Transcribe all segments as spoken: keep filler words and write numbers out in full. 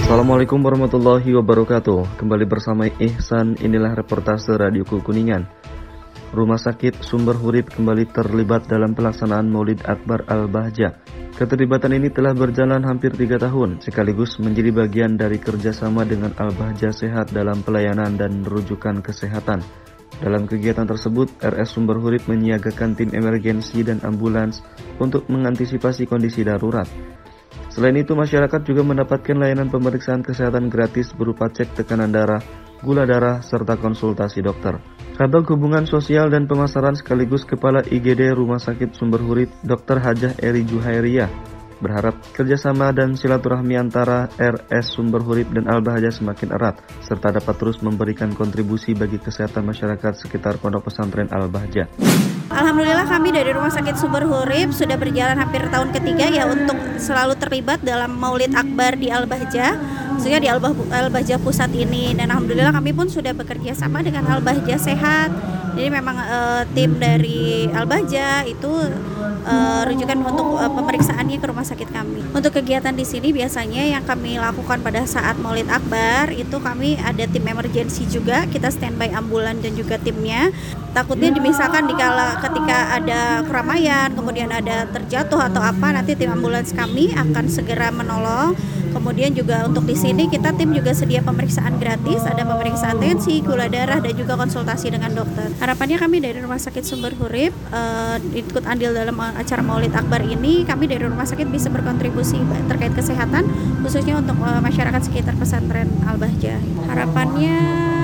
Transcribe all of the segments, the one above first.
Assalamualaikum warahmatullahi wabarakatuh. Kembali bersama Ihsan, inilah reportase Radioku Kuningan. Rumah Sakit Sumber Hurib kembali terlibat dalam pelaksanaan Maulid Akbar Al-Bahjah. Keterlibatan ini telah berjalan hampir tiga tahun, sekaligus menjadi bagian dari kerjasama dengan Al-Bahjah Sehat dalam pelayanan dan rujukan kesehatan. Dalam kegiatan tersebut, R S Sumber Hurib menyiagakan tim emergensi dan ambulans untuk mengantisipasi kondisi darurat. Selain itu, masyarakat juga mendapatkan layanan pemeriksaan kesehatan gratis berupa cek tekanan darah, gula darah, serta konsultasi dokter. Kabag Hubungan Sosial dan Pemasaran sekaligus Kepala I G D Rumah Sakit Sumber Hurib, Dokter Hajah Eri Juhairiyah, berharap kerjasama dan silaturahmi antara R S Sumber Hurib dan Al-Bahjah semakin erat, serta dapat terus memberikan kontribusi bagi kesehatan masyarakat sekitar Pondok Pesantren Al-Bahjah. Alhamdulillah kami dari Rumah Sakit Sumber Hurib sudah berjalan hampir tahun ketiga ya untuk selalu terlibat dalam Maulid Akbar di Al-Bahjah, khususnya di Al-Bahjah Pusat ini, dan alhamdulillah kami pun sudah bekerja sama dengan Al-Bahjah Sehat. Jadi memang uh, tim dari Al-Bahjah itu uh, rujukan untuk uh, pemeriksaannya ke rumah sakit kami. Untuk kegiatan di sini biasanya yang kami lakukan pada saat Maulid Akbar itu kami ada tim emergensi juga, kita standby ambulan dan juga timnya. Takutnya misalkan dikala ketika ada keramaian, kemudian ada terjatuh atau apa, nanti tim ambulans kami akan segera menolong. Kemudian juga untuk di sini kita tim juga sedia pemeriksaan gratis, ada pemeriksaan tensi, gula darah, dan juga konsultasi dengan dokter. Harapannya kami dari Rumah Sakit Sumber Hurib uh, ikut andil dalam acara Maulid Akbar ini, kami dari rumah sakit bisa berkontribusi terkait kesehatan, khususnya untuk uh, masyarakat sekitar pesantren Al-Bahjah. Harapannya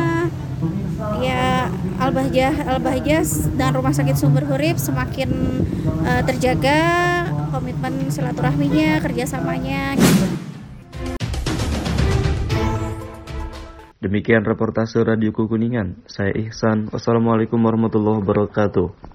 ya Al-Bahjah, Al-Bahjah dan Rumah Sakit Sumber Hurib semakin uh, terjaga komitmen silaturahminya, kerjasamanya. Demikian reportase Radioku Kuningan. Saya Ihsan. Wassalamualaikum warahmatullahi wabarakatuh.